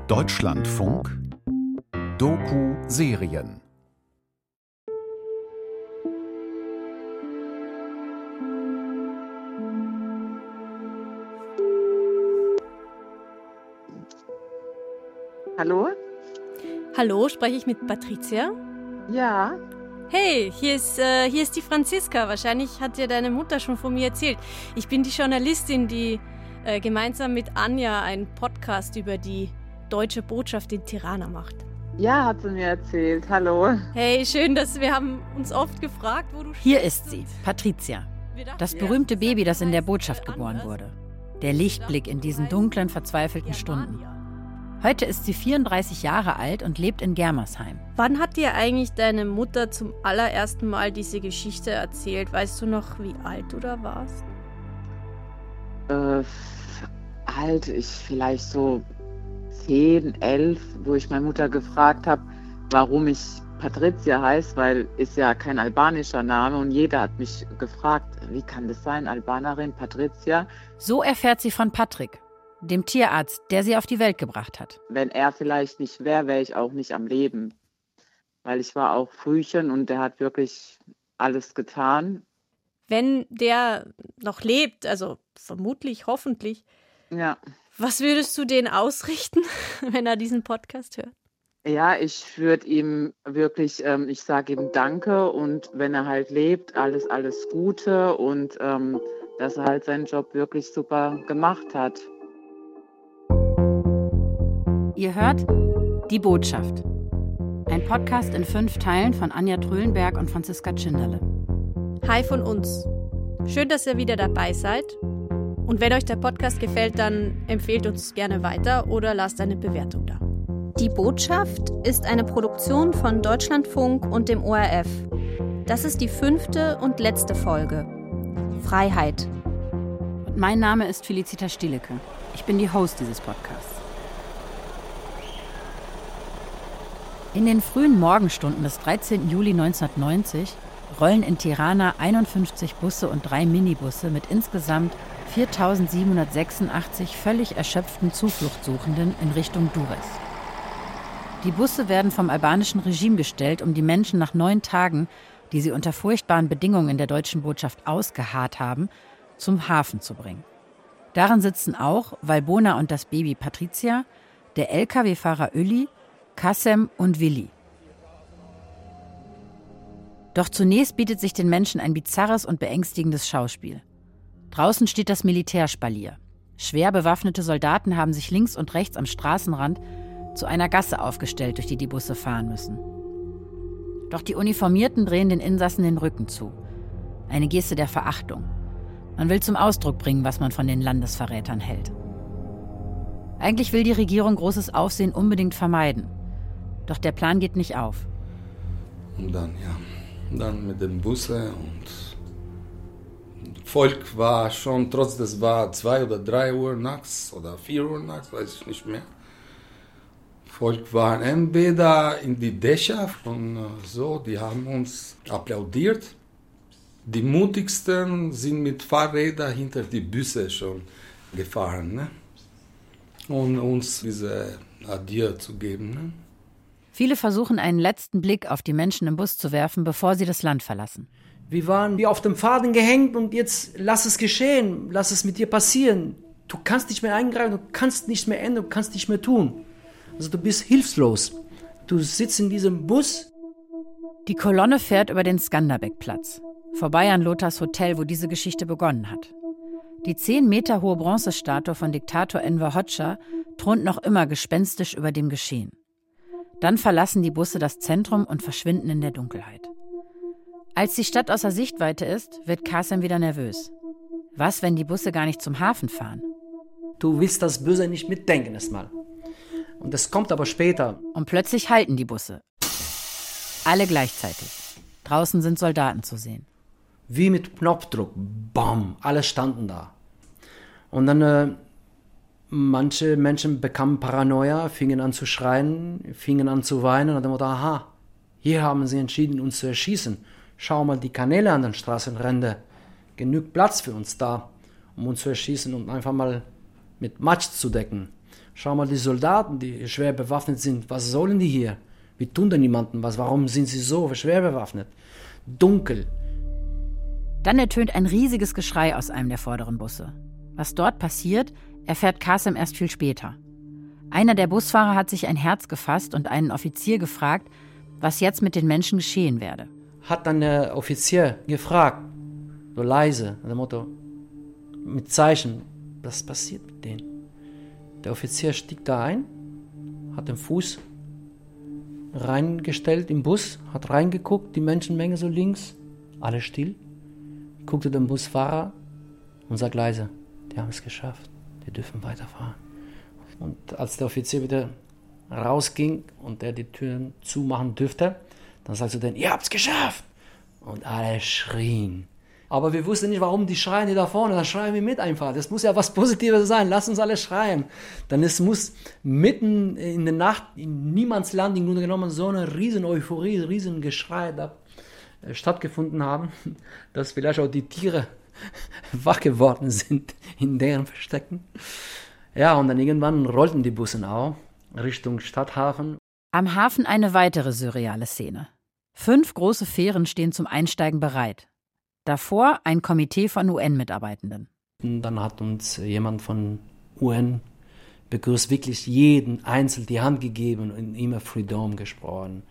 Deutschlandfunk Doku-Serien. Hallo? Hallo, spreche ich mit Patricia? Ja. Hey, hier ist die Franziska. Wahrscheinlich hat dir deine Mutter schon von mir erzählt. Ich bin die Journalistin, die gemeinsam mit Anja einen Podcast über die deutsche Botschaft in Tirana macht. Ja, hat sie mir erzählt. Hallo. Hey, schön, wir haben uns oft gefragt, wo du Hier ist sie, Patricia. Das berühmte Baby, das in der Botschaft geboren wurde. Der Lichtblick in diesen dunklen, verzweifelten Stunden. Heute ist sie 34 Jahre alt und lebt in Germersheim. Wann hat dir eigentlich deine Mutter zum allerersten Mal diese Geschichte erzählt? Weißt du noch, wie alt du da warst? Alt, ich vielleicht so 10, 11, wo ich meine Mutter gefragt habe, warum ich Patricia heiße, weil ist ja kein albanischer Name und jeder hat mich gefragt, wie kann das sein, Albanerin, Patricia? So erfährt sie von Patrick, dem Tierarzt, der sie auf die Welt gebracht hat. Wenn er vielleicht nicht wäre, wäre ich auch nicht am Leben. Weil ich war auch Frühchen und der hat wirklich alles getan. Wenn der noch lebt, also vermutlich, hoffentlich, ja. Was würdest du den ausrichten, wenn er diesen Podcast hört? Ja, ich würde ihm wirklich, ich sage ihm Danke und wenn er halt lebt, alles Gute und dass er halt seinen Job wirklich super gemacht hat. Ihr hört Die Botschaft. Ein Podcast in 5 Teilen von Anja Trölenberg und Franziska Tschinderle. Hi von uns. Schön, dass ihr wieder dabei seid. Und wenn euch der Podcast gefällt, dann empfehlt uns gerne weiter oder lasst eine Bewertung da. Die Botschaft ist eine Produktion von Deutschlandfunk und dem ORF. Das ist die 5. und letzte Folge. Freiheit. Und mein Name ist Felicitas Stielecke. Ich bin die Host dieses Podcasts. In den frühen Morgenstunden des 13. Juli 1990 rollen in Tirana 51 Busse und 3 Minibusse mit insgesamt 4.786 völlig erschöpften Zufluchtsuchenden in Richtung Durrës. Die Busse werden vom albanischen Regime gestellt, um die Menschen nach 9 Tagen, die sie unter furchtbaren Bedingungen in der deutschen Botschaft ausgeharrt haben, zum Hafen zu bringen. Darin sitzen auch Valbona und das Baby Patricia, der Lkw-Fahrer Öli, Kassem und Willi. Doch zunächst bietet sich den Menschen ein bizarres und beängstigendes Schauspiel. Draußen steht das Militärspalier. Schwer bewaffnete Soldaten haben sich links und rechts am Straßenrand zu einer Gasse aufgestellt, durch die die Busse fahren müssen. Doch die Uniformierten drehen den Insassen den Rücken zu. Eine Geste der Verachtung. Man will zum Ausdruck bringen, was man von den Landesverrätern hält. Eigentlich will die Regierung großes Aufsehen unbedingt vermeiden. Doch der Plan geht nicht auf. Und dann mit dem Busse und Volk war schon, trotz das war 2 oder 3 Uhr nachts oder 4 Uhr nachts, weiß ich nicht mehr. Volk war entweder in die Dächer und so, die haben uns applaudiert. Die mutigsten sind mit Fahrrädern hinter die Busse schon gefahren, ne? Und uns diese Adieu zu geben. Ne? Viele versuchen, einen letzten Blick auf die Menschen im Bus zu werfen, bevor sie das Land verlassen. Wir waren wie auf dem Faden gehängt und jetzt lass es geschehen, lass es mit dir passieren. Du kannst nicht mehr eingreifen, du kannst nicht mehr ändern, du kannst nicht mehr tun. Also du bist hilflos. Du sitzt in diesem Bus. Die Kolonne fährt über den Skanderbeg-Platz, vorbei an Lothars Hotel, wo diese Geschichte begonnen hat. Die 10 Meter hohe Bronzestatue von Diktator Enver Hoxha thront noch immer gespenstisch über dem Geschehen. Dann verlassen die Busse das Zentrum und verschwinden in der Dunkelheit. Als die Stadt außer Sichtweite ist, wird Kassem wieder nervös. Was, wenn die Busse gar nicht zum Hafen fahren? Du willst das Böse nicht mitdenken erstmal. Und das kommt aber später. Und plötzlich halten die Busse. Alle gleichzeitig. Draußen sind Soldaten zu sehen. Wie mit Knopfdruck. Bam, alle standen da. Und dann manche Menschen bekamen Paranoia, fingen an zu schreien, fingen an zu weinen und dann wurde, aha, hier haben sie entschieden, uns zu erschießen. Schau mal die Kanäle an den Straßenrändern. Genügt Platz für uns da, um uns zu erschießen und einfach mal mit Matsch zu decken. Schau mal, die Soldaten, die schwer bewaffnet sind, was sollen die hier? Wir tun da niemandem was. Warum sind sie so schwer bewaffnet? Dunkel. Dann ertönt ein riesiges Geschrei aus einem der vorderen Busse. Was dort passiert, erfährt Qasem erst viel später. Einer der Busfahrer hat sich ein Herz gefasst und einen Offizier gefragt, was jetzt mit den Menschen geschehen werde. Hat dann der Offizier gefragt, so leise, nach dem Motto, mit Zeichen, was passiert mit denen? Der Offizier stieg da ein, hat den Fuß reingestellt im Bus, hat reingeguckt, die Menschenmenge so links, alle still, guckte den Busfahrer und sagt leise, die haben es geschafft, die dürfen weiterfahren. Und als der Offizier wieder rausging und er die Türen zumachen dürfte, dann sagst du denen, ihr habt's geschafft! Und alle schrien. Aber wir wussten nicht, warum die schreien die da vorne, dann schreien wir mit einfach. Das muss ja was Positives sein, lass uns alle schreien. Dann muss mitten in der Nacht, in Niemandsland im Grunde genommen, so eine riesen Euphorie, riesen Geschrei da stattgefunden haben, dass vielleicht auch die Tiere wach geworden sind in deren Verstecken. Ja, und dann irgendwann rollten die Busse auch Richtung Stadthafen. Am Hafen eine weitere surreale Szene. 5 große Fähren stehen zum Einsteigen bereit. Davor ein Komitee von UN-Mitarbeitenden. Dann hat uns jemand von UN begrüßt, wirklich jeden einzeln die Hand gegeben und immer Freedom gesprochen.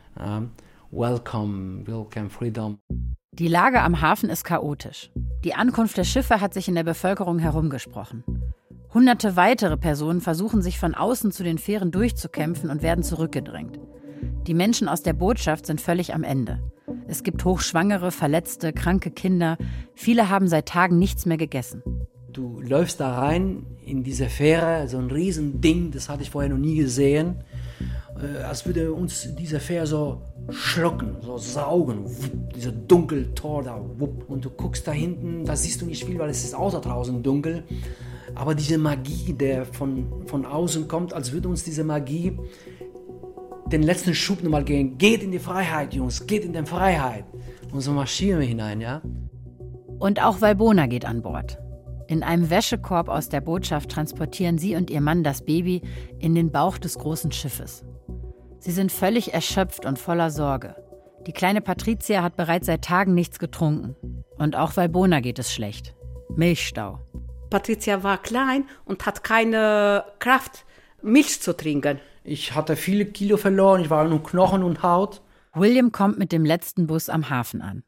Welcome Freedom. Die Lage am Hafen ist chaotisch. Die Ankunft der Schiffe hat sich in der Bevölkerung herumgesprochen. Hunderte weitere Personen versuchen sich von außen zu den Fähren durchzukämpfen und werden zurückgedrängt. Die Menschen aus der Botschaft sind völlig am Ende. Es gibt hochschwangere, verletzte, kranke Kinder. Viele haben seit Tagen nichts mehr gegessen. Du läufst da rein in diese Fähre, so ein Riesending, das hatte ich vorher noch nie gesehen. Als würde uns diese Fähre so schlucken, so saugen. Dieser Dunkeltor da. Und du guckst da hinten, da siehst du nicht viel, weil es ist auch da draußen dunkel. Aber diese Magie, der von außen kommt, als würde uns diese Magie den letzten Schub nochmal gehen. Geht in die Freiheit, Jungs, geht in die Freiheit. Und so marschieren wir hinein, ja. Und auch Walbona geht an Bord. In einem Wäschekorb aus der Botschaft transportieren sie und ihr Mann das Baby in den Bauch des großen Schiffes. Sie sind völlig erschöpft und voller Sorge. Die kleine Patricia hat bereits seit Tagen nichts getrunken. Und auch Walbona geht es schlecht. Milchstau. Patricia war klein und hat keine Kraft, Milch zu trinken. Ich hatte viele Kilo verloren, ich war nur Knochen und Haut. William kommt mit dem letzten Bus am Hafen an.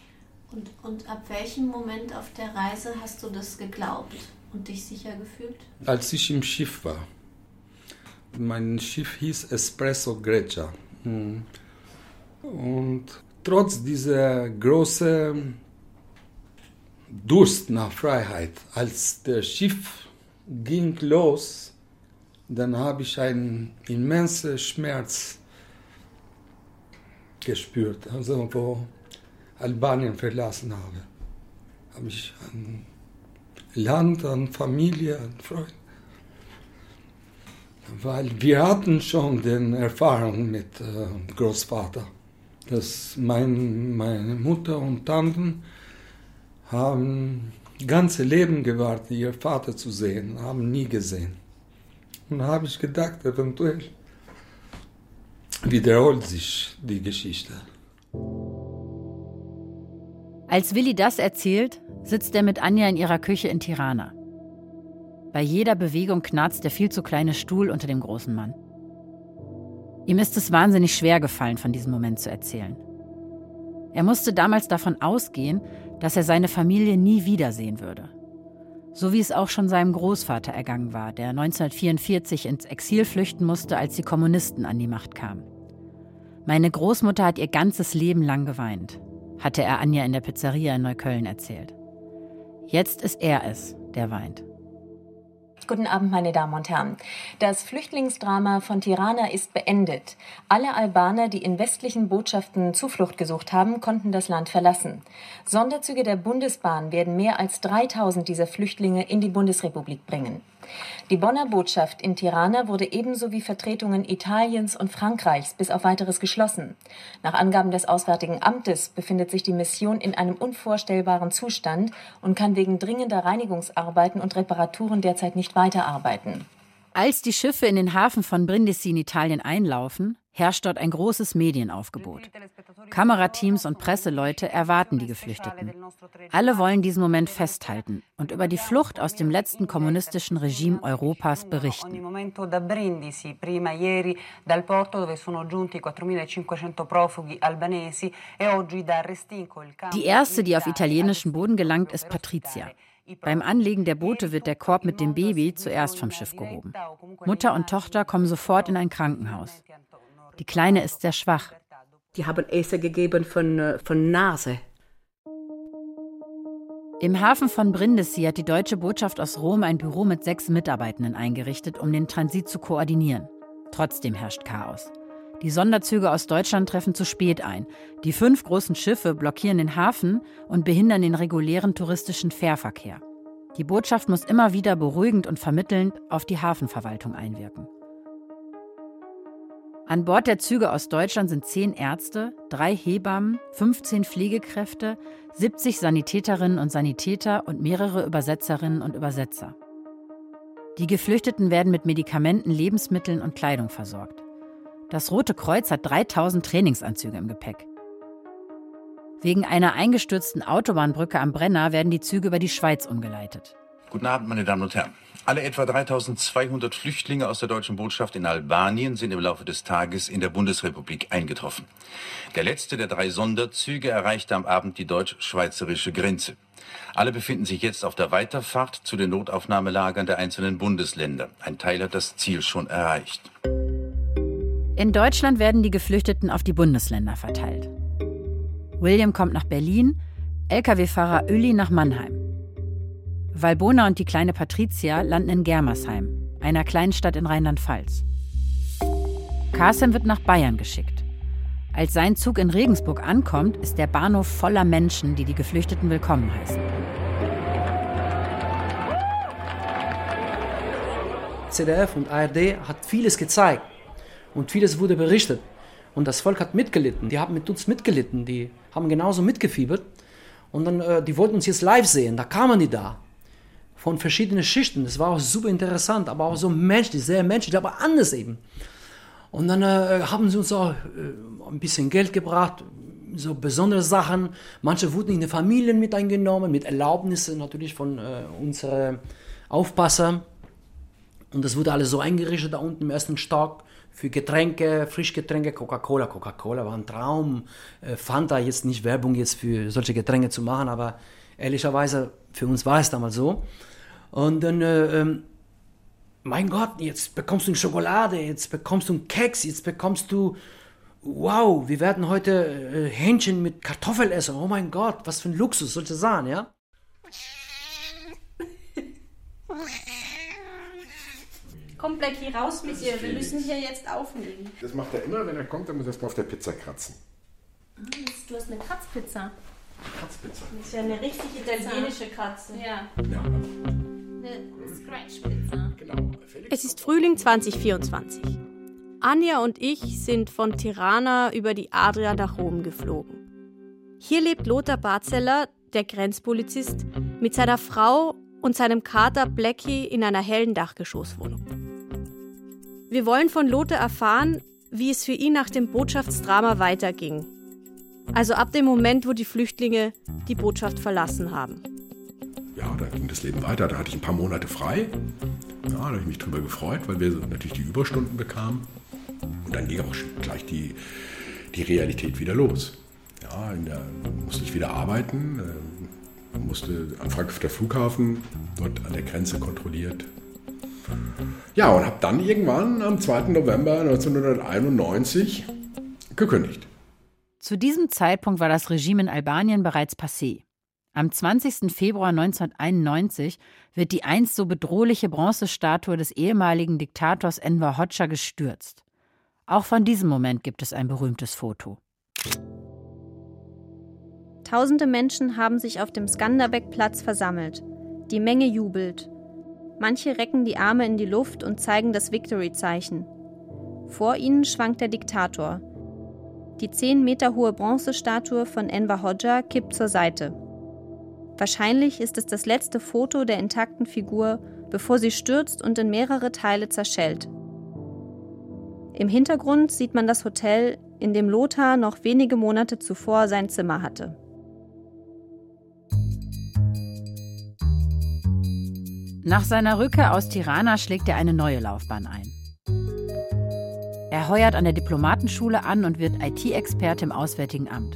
Und ab welchem Moment auf der Reise hast du das geglaubt und dich sicher gefühlt? Als ich im Schiff war. Mein Schiff hieß Espresso Grecia. Und trotz dieser großen Durst nach Freiheit, als das Schiff ging los, dann habe ich einen immensen Schmerz gespürt, also wo Albanien verlassen habe. Habe ich an Land, an Familie, an Freunde. Weil wir hatten schon die Erfahrung mit Großvater, dass meine Mutter und Tanten haben ganze Leben gewartet, ihr Vater zu sehen, haben nie gesehen. Und da habe ich gedacht, eventuell wiederholt sich die Geschichte. Als Willi das erzählt, sitzt er mit Anja in ihrer Küche in Tirana. Bei jeder Bewegung knarzt der viel zu kleine Stuhl unter dem großen Mann. Ihm ist es wahnsinnig schwer gefallen, von diesem Moment zu erzählen. Er musste damals davon ausgehen, dass er seine Familie nie wiedersehen würde. So wie es auch schon seinem Großvater ergangen war, der 1944 ins Exil flüchten musste, als die Kommunisten an die Macht kamen. Meine Großmutter hat ihr ganzes Leben lang geweint, hatte er Anja in der Pizzeria in Neukölln erzählt. Jetzt ist er es, der weint. Guten Abend, meine Damen und Herren. Das Flüchtlingsdrama von Tirana ist beendet. Alle Albaner, die in westlichen Botschaften Zuflucht gesucht haben, konnten das Land verlassen. Sonderzüge der Bundesbahn werden mehr als 3000 dieser Flüchtlinge in die Bundesrepublik bringen. Die Bonner Botschaft in Tirana wurde ebenso wie Vertretungen Italiens und Frankreichs bis auf Weiteres geschlossen. Nach Angaben des Auswärtigen Amtes befindet sich die Mission in einem unvorstellbaren Zustand und kann wegen dringender Reinigungsarbeiten und Reparaturen derzeit nicht weiterarbeiten. Als die Schiffe in den Hafen von Brindisi in Italien einlaufen, herrscht dort ein großes Medienaufgebot. Kamerateams und Presseleute erwarten die Geflüchteten. Alle wollen diesen Moment festhalten und über die Flucht aus dem letzten kommunistischen Regime Europas berichten. Die erste, die auf italienischen Boden gelangt, ist Patrizia. Beim Anlegen der Boote wird der Korb mit dem Baby zuerst vom Schiff gehoben. Mutter und Tochter kommen sofort in ein Krankenhaus. Die Kleine ist sehr schwach. Die haben Essen gegeben von Nase. Im Hafen von Brindisi hat die deutsche Botschaft aus Rom ein Büro mit 6 Mitarbeitenden eingerichtet, um den Transit zu koordinieren. Trotzdem herrscht Chaos. Die Sonderzüge aus Deutschland treffen zu spät ein. Die 5 großen Schiffe blockieren den Hafen und behindern den regulären touristischen Fährverkehr. Die Botschaft muss immer wieder beruhigend und vermittelnd auf die Hafenverwaltung einwirken. An Bord der Züge aus Deutschland sind 10 Ärzte, 3 Hebammen, 15 Pflegekräfte, 70 Sanitäterinnen und Sanitäter und mehrere Übersetzerinnen und Übersetzer. Die Geflüchteten werden mit Medikamenten, Lebensmitteln und Kleidung versorgt. Das Rote Kreuz hat 3000 Trainingsanzüge im Gepäck. Wegen einer eingestürzten Autobahnbrücke am Brenner werden die Züge über die Schweiz umgeleitet. Guten Abend, meine Damen und Herren. Alle etwa 3200 Flüchtlinge aus der deutschen Botschaft in Albanien sind im Laufe des Tages in der Bundesrepublik eingetroffen. Der letzte der 3 Sonderzüge erreichte am Abend die deutsch-schweizerische Grenze. Alle befinden sich jetzt auf der Weiterfahrt zu den Notaufnahmelagern der einzelnen Bundesländer. Ein Teil hat das Ziel schon erreicht. In Deutschland werden die Geflüchteten auf die Bundesländer verteilt. William kommt nach Berlin, Lkw-Fahrer Uli nach Mannheim. Valbona und die kleine Patrizia landen in Germersheim, einer kleinen Stadt in Rheinland-Pfalz. Kassem wird nach Bayern geschickt. Als sein Zug in Regensburg ankommt, ist der Bahnhof voller Menschen, die die Geflüchteten willkommen heißen. ZDF und ARD hat vieles gezeigt und vieles wurde berichtet. Und das Volk hat mitgelitten, die haben mit uns mitgelitten, die haben genauso mitgefiebert. Und dann, die wollten uns jetzt live sehen, da kamen die da. Von verschiedenen Schichten, das war auch super interessant, aber auch so menschlich, sehr menschlich, aber anders eben. Und dann haben sie uns auch ein bisschen Geld gebracht, so besondere Sachen. Manche wurden in die Familien mit eingenommen, mit Erlaubnissen natürlich von unseren Aufpassern. Und das wurde alles so eingerichtet da unten im ersten Stock für Getränke, Frischgetränke, Coca-Cola. Coca-Cola war ein Traum. Fanta, jetzt nicht Werbung jetzt für solche Getränke zu machen, aber ehrlicherweise für uns war es damals so. Und dann, mein Gott, jetzt bekommst du eine Schokolade, jetzt bekommst du einen Keks, jetzt bekommst du, wow, wir werden heute Hähnchen mit Kartoffel essen. Oh mein Gott, was für ein Luxus, solche Sachen, ja? Komm, Blackie, raus mit dir. Wir müssen hier jetzt aufnehmen. Das macht er immer, wenn er kommt, dann muss er erst mal auf der Pizza kratzen. Du hast eine Kratzpizza. Kratzpizza. Das ist ja eine richtig italienische Kratze. Ja. Eine Scratch-Pizza. Genau. Es ist Frühling 2024. Anja und ich sind von Tirana über die Adria nach Rom geflogen. Hier lebt Lothar Barzeller, der Grenzpolizist, mit seiner Frau und seinem Kater Blackie in einer hellen Dachgeschosswohnung. Wir wollen von Lothar erfahren, wie es für ihn nach dem Botschaftsdrama weiterging. Also ab dem Moment, wo die Flüchtlinge die Botschaft verlassen haben. Ja, da ging das Leben weiter. Da hatte ich ein paar Monate frei. Ja, da habe ich mich drüber gefreut, weil wir natürlich die Überstunden bekamen. Und dann ging auch gleich die Realität wieder los. Ja, da musste ich wieder arbeiten. Musste am Frankfurter Flughafen, dort an der Grenze kontrolliert. Ja, und habe dann irgendwann am 2. November 1991 gekündigt. Zu diesem Zeitpunkt war das Regime in Albanien bereits passé. Am 20. Februar 1991 wird die einst so bedrohliche Bronzestatue des ehemaligen Diktators Enver Hoxha gestürzt. Auch von diesem Moment gibt es ein berühmtes Foto. Tausende Menschen haben sich auf dem Skanderbeg-Platz versammelt. Die Menge jubelt. Manche recken die Arme in die Luft und zeigen das Victory-Zeichen. Vor ihnen schwankt der Diktator. Die 10 Meter hohe Bronzestatue von Enver Hoxha kippt zur Seite. Wahrscheinlich ist es das letzte Foto der intakten Figur bevor sie stürzt und in mehrere Teile zerschellt. Im Hintergrund sieht man das Hotel, in dem Lothar noch wenige Monate zuvor sein Zimmer hatte. Nach seiner Rückkehr aus Tirana schlägt er eine neue Laufbahn ein. Er heuert an der Diplomatenschule an und wird IT-Experte im Auswärtigen Amt.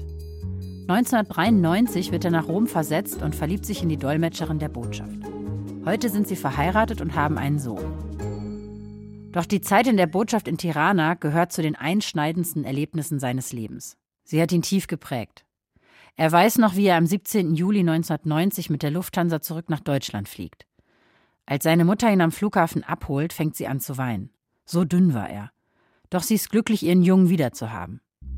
1993 wird er nach Rom versetzt und verliebt sich in die Dolmetscherin der Botschaft. Heute sind sie verheiratet und haben einen Sohn. Doch die Zeit in der Botschaft in Tirana gehört zu den einschneidendsten Erlebnissen seines Lebens. Sie hat ihn tief geprägt. Er weiß noch, wie er am 17. Juli 1990 mit der Lufthansa zurück nach Deutschland fliegt. Als seine Mutter ihn am Flughafen abholt, fängt sie an zu weinen. So dünn war er. Doch sie ist glücklich, ihren Jungen wiederzuhaben.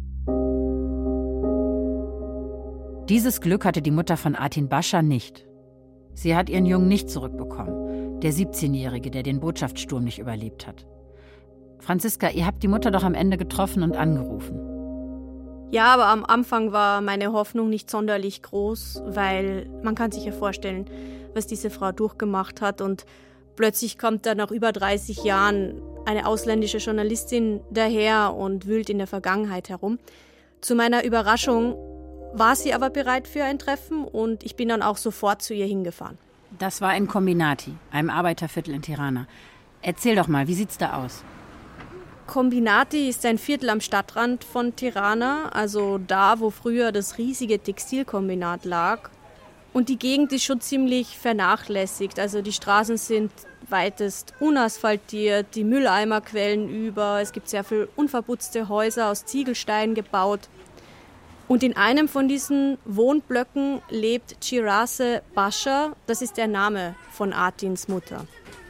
Dieses Glück hatte die Mutter von Artin Bascha nicht. Sie hat ihren Jungen nicht zurückbekommen, der 17-Jährige, der den Botschaftssturm nicht überlebt hat. Franziska, ihr habt die Mutter doch am Ende getroffen und angerufen. Ja, aber am Anfang war meine Hoffnung nicht sonderlich groß, weil man kann sich ja vorstellen, was diese Frau durchgemacht hat. Und plötzlich kommt da nach über 30 Jahren eine ausländische Journalistin daher und wühlt in der Vergangenheit herum. Zu meiner Überraschung war sie aber bereit für ein Treffen und ich bin dann auch sofort zu ihr hingefahren. Das war in Combinati, einem Arbeiterviertel in Tirana. Erzähl doch mal, wie sieht's da aus? Combinati ist ein Viertel am Stadtrand von Tirana, also da, wo früher das riesige Textilkombinat lag. Und die Gegend ist schon ziemlich vernachlässigt, also die Straßen sind weitest unasphaltiert, die Mülleimer quellen über, es gibt sehr viele unverputzte Häuser aus Ziegelsteinen gebaut. Und in einem von diesen Wohnblöcken lebt Chirase Bascha, das ist der Name von Artins Mutter.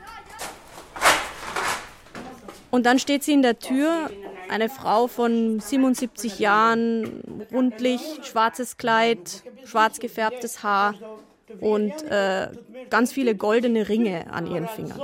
Und dann steht sie in der Tür, eine Frau von 77 Jahren, rundlich, schwarzes Kleid, schwarz gefärbtes Haar und ganz viele goldene Ringe an ihren Fingern.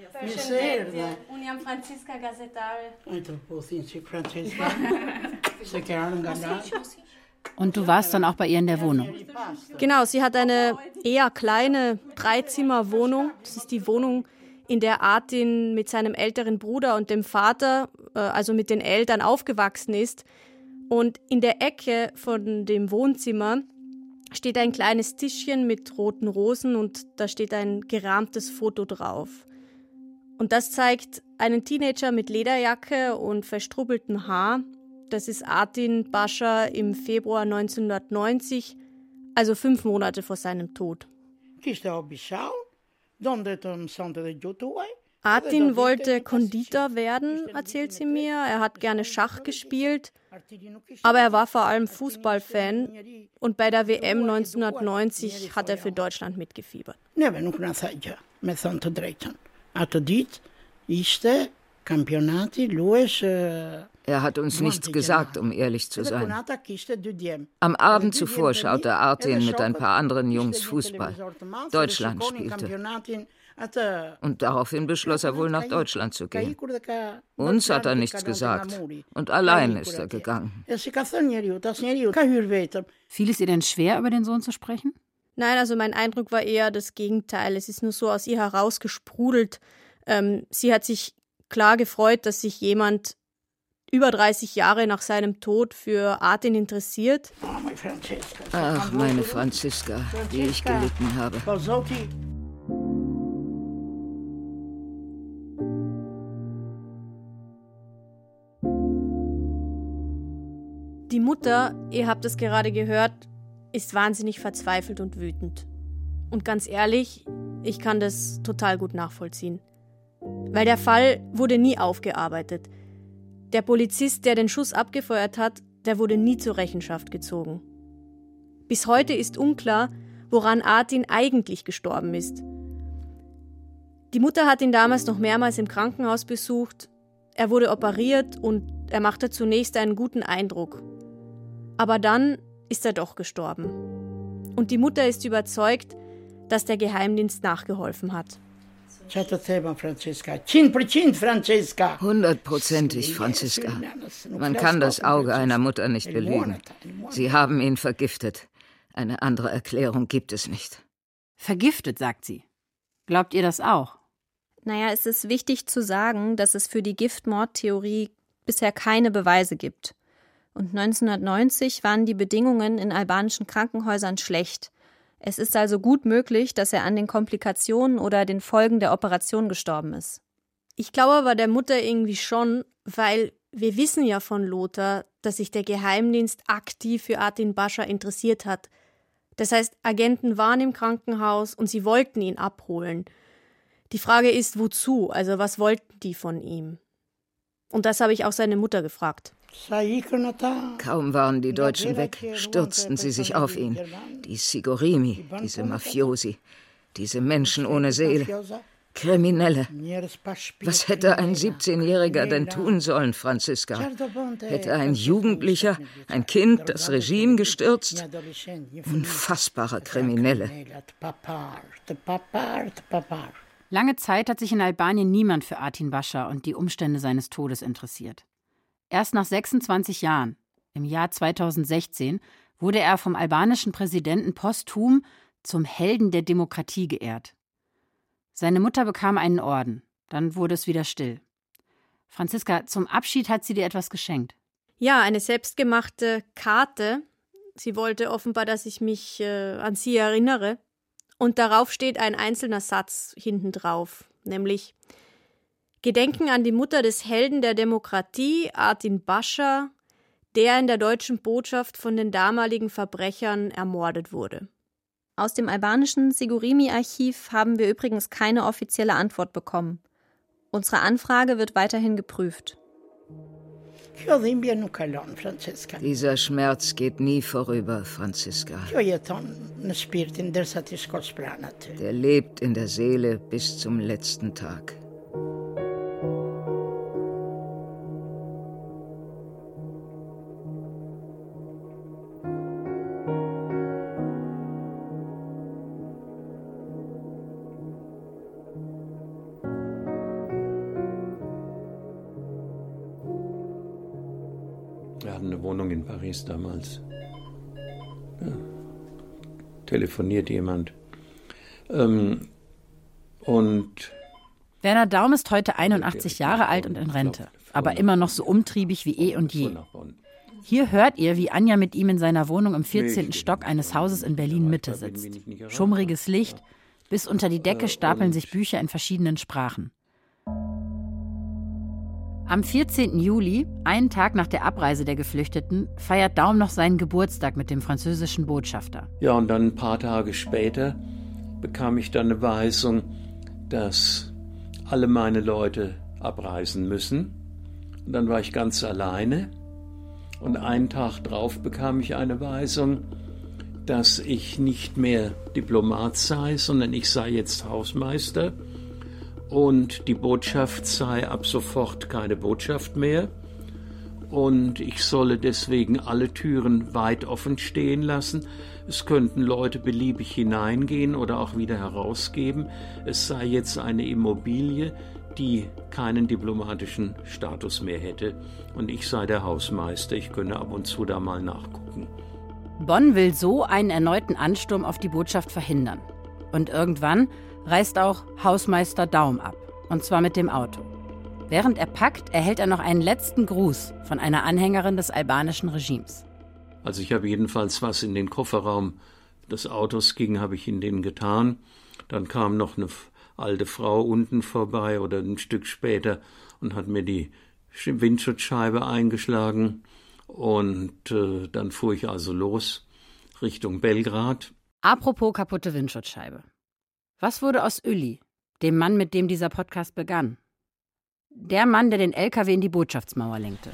Und du warst dann auch bei ihr in der Wohnung? Genau, sie hat eine eher kleine 3-Zimmer-Wohnung. Das ist die Wohnung, in der Artin mit seinem älteren Bruder und dem Vater, also mit den Eltern, aufgewachsen ist. Und in der Ecke von dem Wohnzimmer steht ein kleines Tischchen mit roten Rosen und da steht ein gerahmtes Foto drauf. Und das zeigt einen Teenager mit Lederjacke und verstrubbeltem Haar. Das ist Artin Bascha im Februar 1990, also 5 Monate vor seinem Tod. Artin wollte Konditor werden, erzählt sie mir. Er hat gerne Schach gespielt, aber er war vor allem Fußballfan und bei der WM 1990 hat er für Deutschland mitgefiebert. Er hat uns nichts gesagt, um ehrlich zu sein. Am Abend zuvor schaute Artin mit ein paar anderen Jungs Fußball. Deutschland spielte. Und daraufhin beschloss er wohl, nach Deutschland zu gehen. Uns hat er nichts gesagt. Und allein ist er gegangen. Fiel es ihr denn schwer, über den Sohn zu sprechen? Nein, also mein Eindruck war eher das Gegenteil. Es ist nur so aus ihr herausgesprudelt. Sie hat sich klar gefreut, dass sich jemand über 30 Jahre nach seinem Tod für Artin interessiert. Ach, meine Franziska, die ich gelitten habe. Die Mutter, ihr habt es gerade gehört, ist wahnsinnig verzweifelt und wütend. Und ganz ehrlich, ich kann das total gut nachvollziehen. Weil der Fall wurde nie aufgearbeitet. Der Polizist, der den Schuss abgefeuert hat, der wurde nie zur Rechenschaft gezogen. Bis heute ist unklar, woran Artin eigentlich gestorben ist. Die Mutter hat ihn damals noch mehrmals im Krankenhaus besucht. Er wurde operiert und er machte zunächst einen guten Eindruck. Aber dann ist er doch gestorben. Und die Mutter ist überzeugt, dass der Geheimdienst nachgeholfen hat. 100%ig, Franziska. Man kann das Auge einer Mutter nicht belügen. Sie haben ihn vergiftet. Eine andere Erklärung gibt es nicht. Vergiftet, sagt sie. Glaubt ihr das auch? Naja, es ist wichtig zu sagen, dass es für die Giftmordtheorie bisher keine Beweise gibt. Und 1990 waren die Bedingungen in albanischen Krankenhäusern schlecht. Es ist also gut möglich, dass er an den Komplikationen oder den Folgen der Operation gestorben ist. Ich glaube aber der Mutter irgendwie schon, weil wir wissen ja von Lothar, dass sich der Geheimdienst aktiv für Artin Bascha interessiert hat. Das heißt, Agenten waren im Krankenhaus und sie wollten ihn abholen. Die Frage ist, wozu? Also was wollten die von ihm? Und das habe ich auch seine Mutter gefragt. Kaum waren die Deutschen weg, stürzten sie sich auf ihn. Die Sigorimi, diese Mafiosi, diese Menschen ohne Seele. Kriminelle. Was hätte ein 17-Jähriger denn tun sollen, Franziska? Hätte ein Jugendlicher, ein Kind das Regime gestürzt? Unfassbare Kriminelle. Lange Zeit hat sich in Albanien niemand für Artin Bascha und die Umstände seines Todes interessiert. Erst nach 26 Jahren, im Jahr 2016, wurde er vom albanischen Präsidenten posthum zum Helden der Demokratie geehrt. Seine Mutter bekam einen Orden, dann wurde es wieder still. Franziska, zum Abschied hat sie dir etwas geschenkt. Ja, eine selbstgemachte Karte. Sie wollte offenbar, dass ich mich an sie erinnere. Und darauf steht ein einzelner Satz hinten drauf, nämlich: Gedenken an die Mutter des Helden der Demokratie, Artin Bascha, der in der deutschen Botschaft von den damaligen Verbrechern ermordet wurde. Aus dem albanischen Sigorimi-Archiv haben wir übrigens keine offizielle Antwort bekommen. Unsere Anfrage wird weiterhin geprüft. Dieser Schmerz geht nie vorüber, Franziska. Der lebt in der Seele bis zum letzten Tag. Wir hatten eine Wohnung in Paris damals. Ja. Telefoniert jemand. Und Werner Daum ist heute 81 Jahre alt und in Rente, aber immer noch so umtriebig wie eh und je. Hier hört ihr, wie Anja mit ihm in seiner Wohnung im 14. Stock eines Hauses in Berlin-Mitte sitzt. Schummriges Licht, bis unter die Decke stapeln sich Bücher in verschiedenen Sprachen. Am 14. Juli, einen Tag nach der Abreise der Geflüchteten, feiert Daum noch seinen Geburtstag mit dem französischen Botschafter. Ja, und dann ein paar Tage später bekam ich dann eine Weisung, dass alle meine Leute abreisen müssen. Und dann war ich ganz alleine. Und einen Tag drauf bekam ich eine Weisung, dass ich nicht mehr Diplomat sei, sondern ich sei jetzt Hausmeister. Und die Botschaft sei ab sofort keine Botschaft mehr. Und ich solle deswegen alle Türen weit offen stehen lassen. Es könnten Leute beliebig hineingehen oder auch wieder herausgeben. Es sei jetzt eine Immobilie, die keinen diplomatischen Status mehr hätte. Und ich sei der Hausmeister. Ich könne ab und zu da mal nachgucken. Bonn will so einen erneuten Ansturm auf die Botschaft verhindern. Und irgendwann reist auch Hausmeister Daum ab, und zwar mit dem Auto. Während er packt, erhält er noch einen letzten Gruß von einer Anhängerin des albanischen Regimes. Also ich habe jedenfalls was in den Kofferraum des Autos ging, habe ich in den getan. Dann kam noch eine alte Frau unten vorbei oder ein Stück später und hat mir die Windschutzscheibe eingeschlagen. Und dann fuhr ich also los Richtung Belgrad. Apropos kaputte Windschutzscheibe. Was wurde aus Uli, dem Mann, mit dem dieser Podcast begann? Der Mann, der den LKW in die Botschaftsmauer lenkte.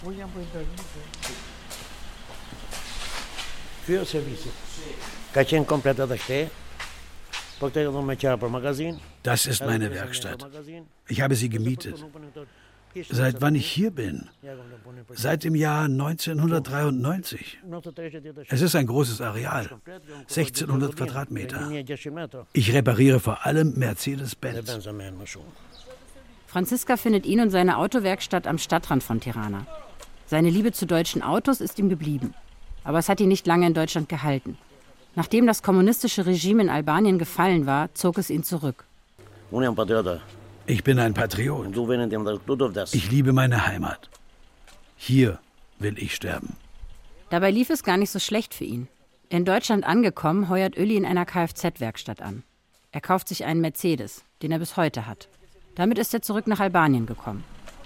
Das ist meine Werkstatt. Ich habe sie gemietet. Seit wann ich hier bin? Seit dem Jahr 1993. Es ist ein großes Areal, 1600 Quadratmeter. Ich repariere vor allem Mercedes-Benz. Franziska findet ihn und seine Autowerkstatt am Stadtrand von Tirana. Seine Liebe zu deutschen Autos ist ihm geblieben. Aber es hat ihn nicht lange in Deutschland gehalten. Nachdem das kommunistische Regime in Albanien gefallen war, zog es ihn zurück. Ich bin ein Patriot. Ich liebe meine Heimat. Hier will ich sterben. Dabei lief es gar nicht so schlecht für ihn. In Deutschland angekommen, heuert Uli in einer Kfz-Werkstatt an. Er kauft sich einen Mercedes, den er bis heute hat. Damit ist er zurück nach Albanien gekommen.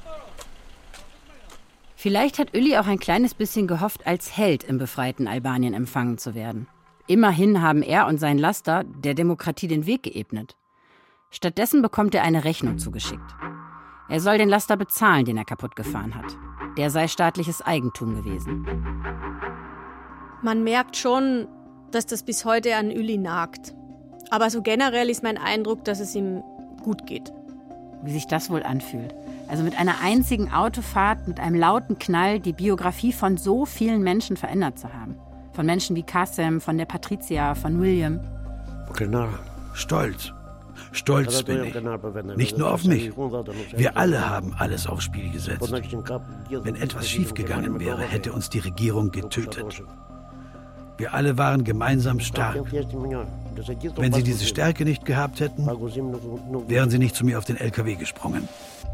Vielleicht hat Uli auch ein kleines bisschen gehofft, als Held im befreiten Albanien empfangen zu werden. Immerhin haben er und sein Laster der Demokratie den Weg geebnet. Stattdessen bekommt er eine Rechnung zugeschickt. Er soll den Laster bezahlen, den er kaputt gefahren hat. Der sei staatliches Eigentum gewesen. Man merkt schon, dass das bis heute an Uli nagt. Aber so generell ist mein Eindruck, dass es ihm gut geht. Wie sich das wohl anfühlt. Also mit einer einzigen Autofahrt, mit einem lauten Knall, die Biografie von so vielen Menschen verändert zu haben. Von Menschen wie Kassem, von der Patricia, von William. Stolz. Stolz bin ich. Nicht nur auf mich. Wir alle haben alles aufs Spiel gesetzt. Wenn etwas schiefgegangen wäre, hätte uns die Regierung getötet. Wir alle waren gemeinsam stark. Wenn sie diese Stärke nicht gehabt hätten, wären sie nicht zu mir auf den LKW gesprungen.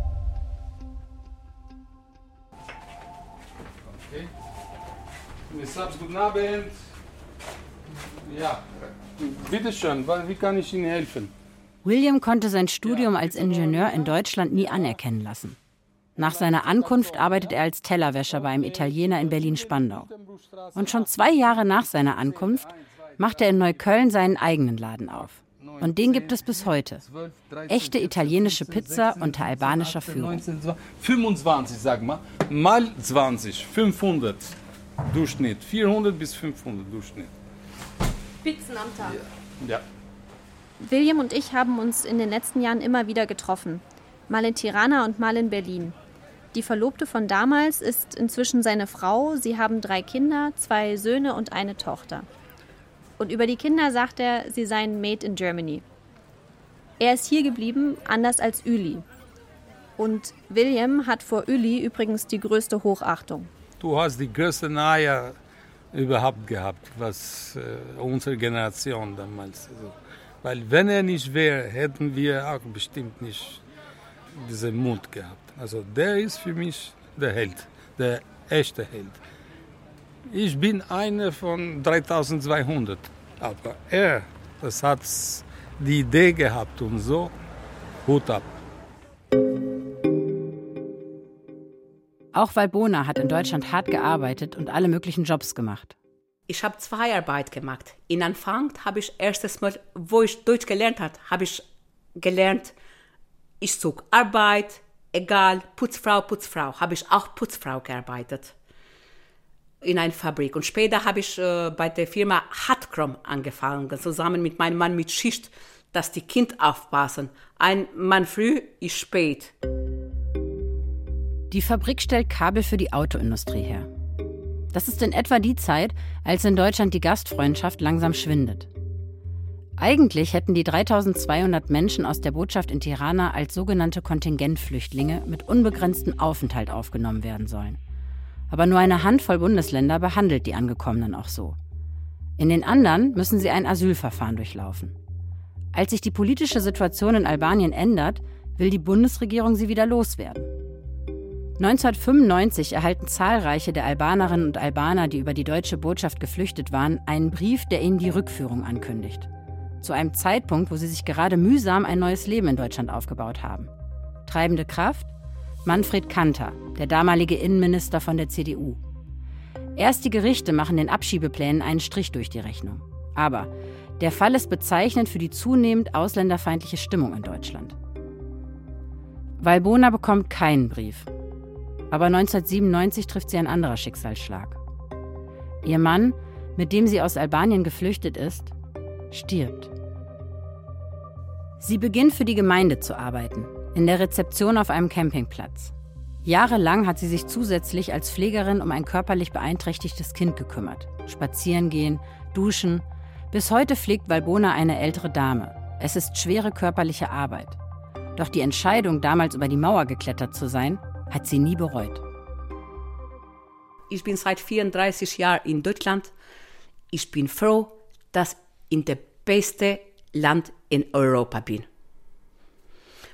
Okay. Guten Abend. Ja, bitteschön, wie kann ich Ihnen helfen? William konnte sein Studium als Ingenieur in Deutschland nie anerkennen lassen. Nach seiner Ankunft arbeitet er als Tellerwäscher bei einem Italiener in Berlin-Spandau. Und schon 2 Jahre nach seiner Ankunft macht er in Neukölln seinen eigenen Laden auf. Und den gibt es bis heute. Echte italienische Pizza unter albanischer Führung. 25, sag mal, mal 20, 500 Durchschnitt, 400 bis 500 Durchschnitt. Pizzen am Tag. Ja. William und ich haben uns in den letzten Jahren immer wieder getroffen. Mal in Tirana und mal in Berlin. Die Verlobte von damals ist inzwischen seine Frau. Sie haben 3 Kinder, 2 Söhne und eine Tochter. Und über die Kinder sagt er, sie seien made in Germany. Er ist hier geblieben, anders als Uli. Und William hat vor Uli übrigens die größte Hochachtung. Du hast die größten Eier überhaupt gehabt, was unsere Generation damals. Weil wenn er nicht wäre, hätten wir auch bestimmt nicht diesen Mut gehabt. Also der ist für mich der Held, der echte Held. Ich bin einer von 3200, aber er, das hat die Idee gehabt und so, Hut ab. Auch Valbona hat in Deutschland hart gearbeitet und alle möglichen Jobs gemacht. Ich habe 2 Arbeit gemacht. In Anfang habe ich erstes Mal, wo ich Deutsch gelernt habe, habe ich gelernt, ich suche Arbeit, egal, Putzfrau, habe ich auch Putzfrau gearbeitet. In einer Fabrik. Und später habe ich bei der Firma Hartkrom angefangen, zusammen mit meinem Mann mit Schicht, dass die Kinder aufpassen. Ein Mann früh, ich spät. Die Fabrik stellt Kabel für die Autoindustrie her. Das ist in etwa die Zeit, als in Deutschland die Gastfreundschaft langsam schwindet. Eigentlich hätten die 3200 Menschen aus der Botschaft in Tirana als sogenannte Kontingentflüchtlinge mit unbegrenztem Aufenthalt aufgenommen werden sollen. Aber nur eine Handvoll Bundesländer behandelt die Angekommenen auch so. In den anderen müssen sie ein Asylverfahren durchlaufen. Als sich die politische Situation in Albanien ändert, will die Bundesregierung sie wieder loswerden. 1995 erhalten zahlreiche der Albanerinnen und Albaner, die über die deutsche Botschaft geflüchtet waren, einen Brief, der ihnen die Rückführung ankündigt. Zu einem Zeitpunkt, wo sie sich gerade mühsam ein neues Leben in Deutschland aufgebaut haben. Treibende Kraft? Manfred Kanter, der damalige Innenminister von der CDU. Erst die Gerichte machen den Abschiebeplänen einen Strich durch die Rechnung. Aber der Fall ist bezeichnend für die zunehmend ausländerfeindliche Stimmung in Deutschland. Valbona bekommt keinen Brief. Aber 1997 trifft sie ein anderer Schicksalsschlag. Ihr Mann, mit dem sie aus Albanien geflüchtet ist, stirbt. Sie beginnt für die Gemeinde zu arbeiten, in der Rezeption auf einem Campingplatz. Jahrelang hat sie sich zusätzlich als Pflegerin um ein körperlich beeinträchtigtes Kind gekümmert. Spazieren gehen, duschen. Bis heute pflegt Valbona eine ältere Dame. Es ist schwere körperliche Arbeit. Doch die Entscheidung, damals über die Mauer geklettert zu sein, hat sie nie bereut. Ich bin seit 34 Jahren in Deutschland. Ich bin froh, dass ich in das beste Land in Europa bin.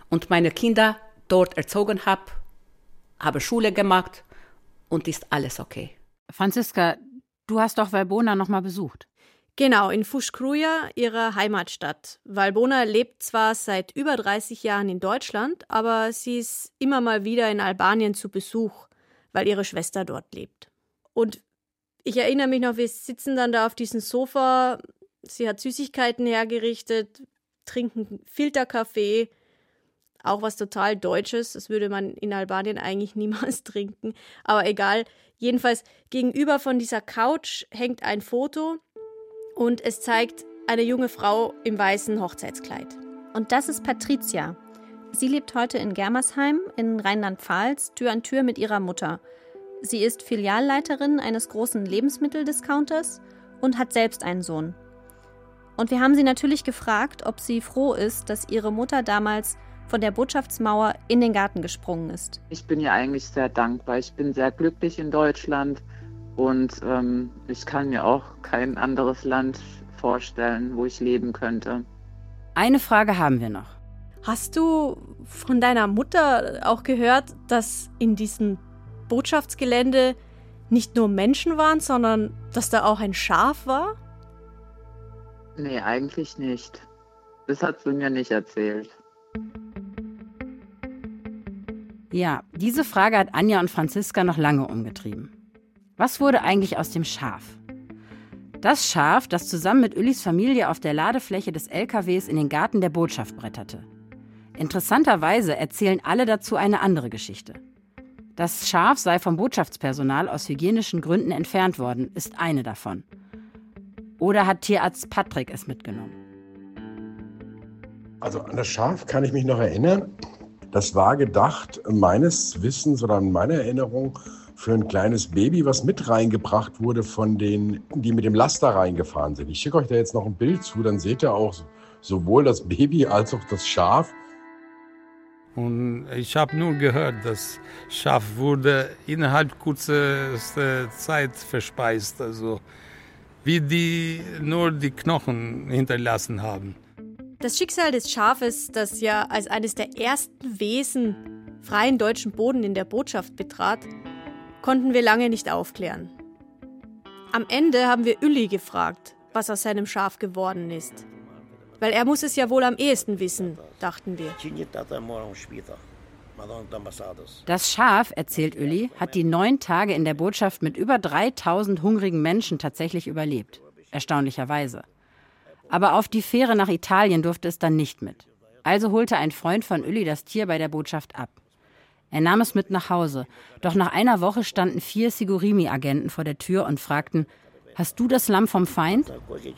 und meine Kinder dort erzogen habe Schule gemacht und ist alles okay. Franziska, du hast doch Valbona noch mal besucht. Genau, in Fushkruja, ihrer Heimatstadt. Valbona lebt zwar seit über 30 Jahren in Deutschland, aber sie ist immer mal wieder in Albanien zu Besuch, weil ihre Schwester dort lebt. Und ich erinnere mich noch, wir sitzen dann da auf diesem Sofa, sie hat Süßigkeiten hergerichtet, trinken Filterkaffee, auch was total Deutsches, das würde man in Albanien eigentlich niemals trinken, aber egal. Jedenfalls gegenüber von dieser Couch hängt ein Foto und es zeigt eine junge Frau im weißen Hochzeitskleid. Und das ist Patricia. Sie lebt heute in Germersheim in Rheinland-Pfalz, Tür an Tür mit ihrer Mutter. Sie ist Filialleiterin eines großen Lebensmitteldiscounters und hat selbst einen Sohn. Und wir haben sie natürlich gefragt, ob sie froh ist, dass ihre Mutter damals von der Botschaftsmauer in den Garten gesprungen ist. Ich bin ihr eigentlich sehr dankbar. Ich bin sehr glücklich in Deutschland und ich kann mir auch kein anderes Land vorstellen, wo ich leben könnte. Eine Frage haben wir noch. Hast du von deiner Mutter auch gehört, dass in diesem Botschaftsgelände nicht nur Menschen waren, sondern dass da auch ein Schaf war? Nee, eigentlich nicht. Das hat sie mir nicht erzählt. Ja, diese Frage hat Anja und Franziska noch lange umgetrieben. Was wurde eigentlich aus dem Schaf? Das Schaf, das zusammen mit Ulis Familie auf der Ladefläche des LKWs in den Garten der Botschaft bretterte. Interessanterweise erzählen alle dazu eine andere Geschichte. Das Schaf sei vom Botschaftspersonal aus hygienischen Gründen entfernt worden, ist eine davon. Oder hat Tierarzt Patrick es mitgenommen? Also an das Schaf kann ich mich noch erinnern. Das war gedacht, meines Wissens oder in meiner Erinnerung, für ein kleines Baby, was mit reingebracht wurde von denen, die mit dem Laster reingefahren sind. Ich schicke euch da jetzt noch ein Bild zu, dann seht ihr auch sowohl das Baby als auch das Schaf. Und ich habe nur gehört, das Schaf wurde innerhalb kurzer Zeit verspeist, also wie die nur die Knochen hinterlassen haben. Das Schicksal des Schafes, das ja als eines der ersten Wesen freien deutschen Boden in der Botschaft betrat, konnten wir lange nicht aufklären. Am Ende haben wir Uli gefragt, was aus seinem Schaf geworden ist. Weil er muss es ja wohl am ehesten wissen, dachten wir. Das Schaf, erzählt Uli, hat die 9 Tage in der Botschaft mit über 3000 hungrigen Menschen tatsächlich überlebt. Erstaunlicherweise. Aber auf die Fähre nach Italien durfte es dann nicht mit. Also holte ein Freund von Uli das Tier bei der Botschaft ab. Er nahm es mit nach Hause. Doch nach einer Woche standen 4 Sigurimi-Agenten vor der Tür und fragten, »Hast du das Lamm vom Feind?«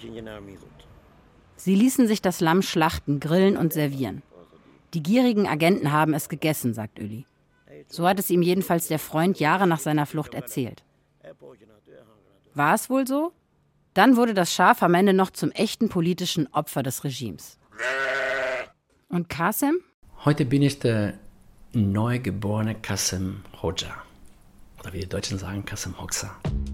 Sie ließen sich das Lamm schlachten, grillen und servieren. Die gierigen Agenten haben es gegessen, sagt Uli. So hat es ihm jedenfalls der Freund Jahre nach seiner Flucht erzählt. War es wohl so? Dann wurde das Schaf am Ende noch zum echten politischen Opfer des Regimes. Und Kasem? Heute bin ich der neugeborene Kasem Hoxha. Oder wie die Deutschen sagen, Kasem Hoxha.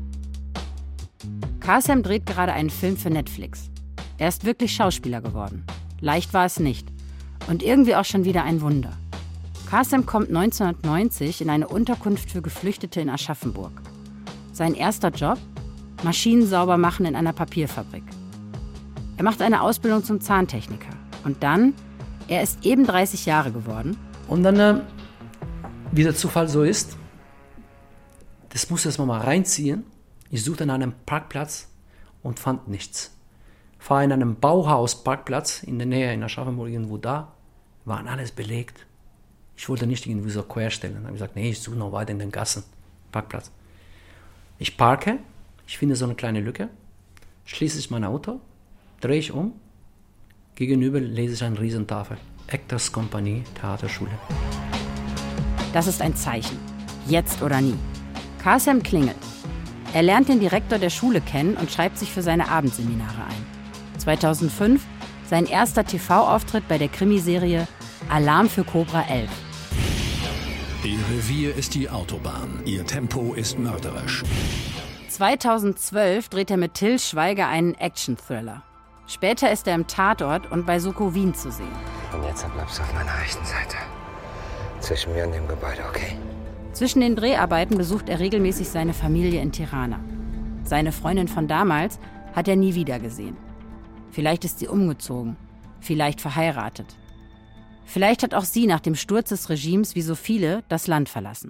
Kasem dreht gerade einen Film für Netflix. Er ist wirklich Schauspieler geworden. Leicht war es nicht. Und irgendwie auch schon wieder ein Wunder. Kasem kommt 1990 in eine Unterkunft für Geflüchtete in Aschaffenburg. Sein erster Job? Maschinen sauber machen in einer Papierfabrik. Er macht eine Ausbildung zum Zahntechniker. Und dann, er ist eben 30 Jahre geworden. Und dann, wie der Zufall so ist, das musste ich mal reinziehen. Ich suchte an einem Parkplatz und fand nichts. Fahre in einem Bauhausparkplatz in der Nähe in Aschaffenburg, irgendwo da, waren alles belegt. Ich wollte nicht irgendwie so querstellen. Dann habe ich gesagt, nee, ich suche noch weiter in den Gassen, Parkplatz. Ich parke, ich finde so eine kleine Lücke, schließe ich mein Auto, drehe ich um, gegenüber lese ich eine Riesentafel. Actors Company, Theaterschule. Das ist ein Zeichen. Jetzt oder nie. Kasem klingelt. Er lernt den Direktor der Schule kennen und schreibt sich für seine Abendseminare ein. 2005 sein erster TV-Auftritt bei der Krimiserie Alarm für Cobra 11. Ihr Revier ist die Autobahn. Ihr Tempo ist mörderisch. 2012 dreht er mit Till Schweiger einen Action-Thriller. Später ist er im Tatort und bei Soko Wien zu sehen. Und jetzt bleibst du auf meiner rechten Seite. Zwischen mir und dem Gebäude, okay? Zwischen den Dreharbeiten besucht er regelmäßig seine Familie in Tirana. Seine Freundin von damals hat er nie wieder gesehen. Vielleicht ist sie umgezogen, vielleicht verheiratet. Vielleicht hat auch sie nach dem Sturz des Regimes, wie so viele, das Land verlassen.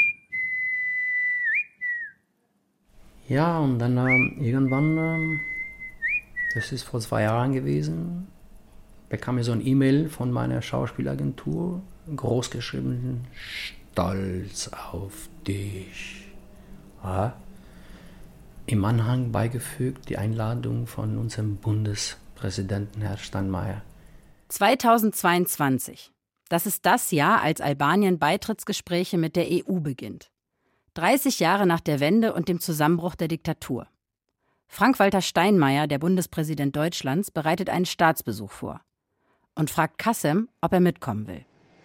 Ja, und dann irgendwann, das ist vor 2 Jahren gewesen, bekam ich so ein E-Mail von meiner Schauspielagentur, großgeschrieben, stolz auf dich. Ja. Im Anhang beigefügt die Einladung von unserem Bundespräsidenten, Herr Steinmeier. 2022. Das ist das Jahr, als Albanien Beitrittsgespräche mit der EU beginnt. 30 Jahre nach der Wende und dem Zusammenbruch der Diktatur. Frank-Walter Steinmeier, der Bundespräsident Deutschlands, bereitet einen Staatsbesuch vor und fragt Kassem, ob er mitkommen will.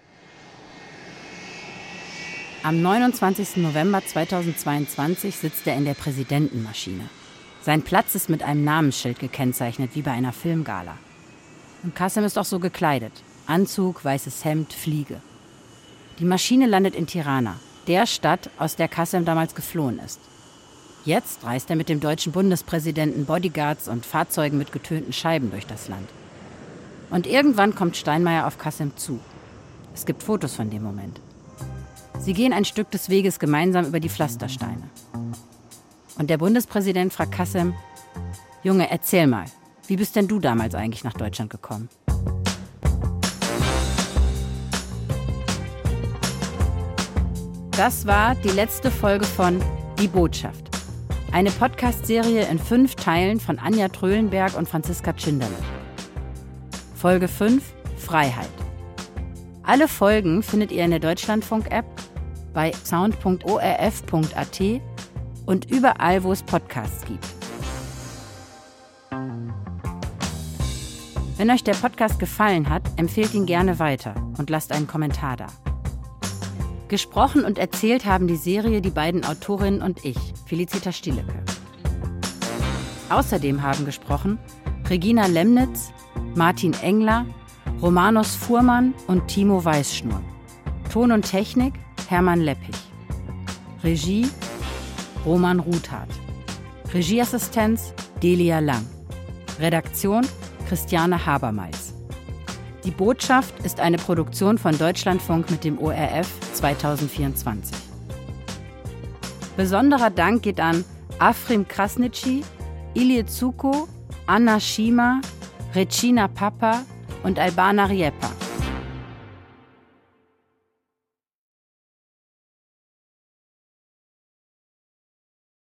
Am 29. November 2022 sitzt er in der Präsidentenmaschine. Sein Platz ist mit einem Namensschild gekennzeichnet, wie bei einer Filmgala. Und Kassem ist auch so gekleidet. Anzug, weißes Hemd, Fliege. Die Maschine landet in Tirana, der Stadt, aus der Kassem damals geflohen ist. Jetzt reist er mit dem deutschen Bundespräsidenten, Bodyguards und Fahrzeugen mit getönten Scheiben durch das Land. Und irgendwann kommt Steinmeier auf Kassem zu. Es gibt Fotos von dem Moment. Sie gehen ein Stück des Weges gemeinsam über die Pflastersteine. Und der Bundespräsident fragt Kassem: Junge, erzähl mal, wie bist denn du damals eigentlich nach Deutschland gekommen? Das war die letzte Folge von Die Botschaft. Eine Podcast-Serie in 5 Teilen von Anja Tröhlenberg und Franziska Tschinderle. Folge 5: Freiheit. Alle Folgen findet ihr in der Deutschlandfunk-App, bei sound.orf.at und überall, wo es Podcasts gibt. Wenn euch der Podcast gefallen hat, empfehlt ihn gerne weiter und lasst einen Kommentar da. Gesprochen und erzählt haben die Serie die beiden Autorinnen und ich, Felicitas Stielecke. Außerdem haben gesprochen Regina Lemnitz, Martin Engler, Romanos Fuhrmann und Timo Weißschnur. Ton und Technik Hermann Leppich. Regie Roman Ruthardt. Regieassistenz Delia Lang. Redaktion Christiane Habermals. Die Botschaft ist eine Produktion von Deutschlandfunk mit dem ORF 2024. Besonderer Dank geht an Afrim Krasnitschi, Ilije Zuko, Anna Schima, Regina Papa und Albana Riepa.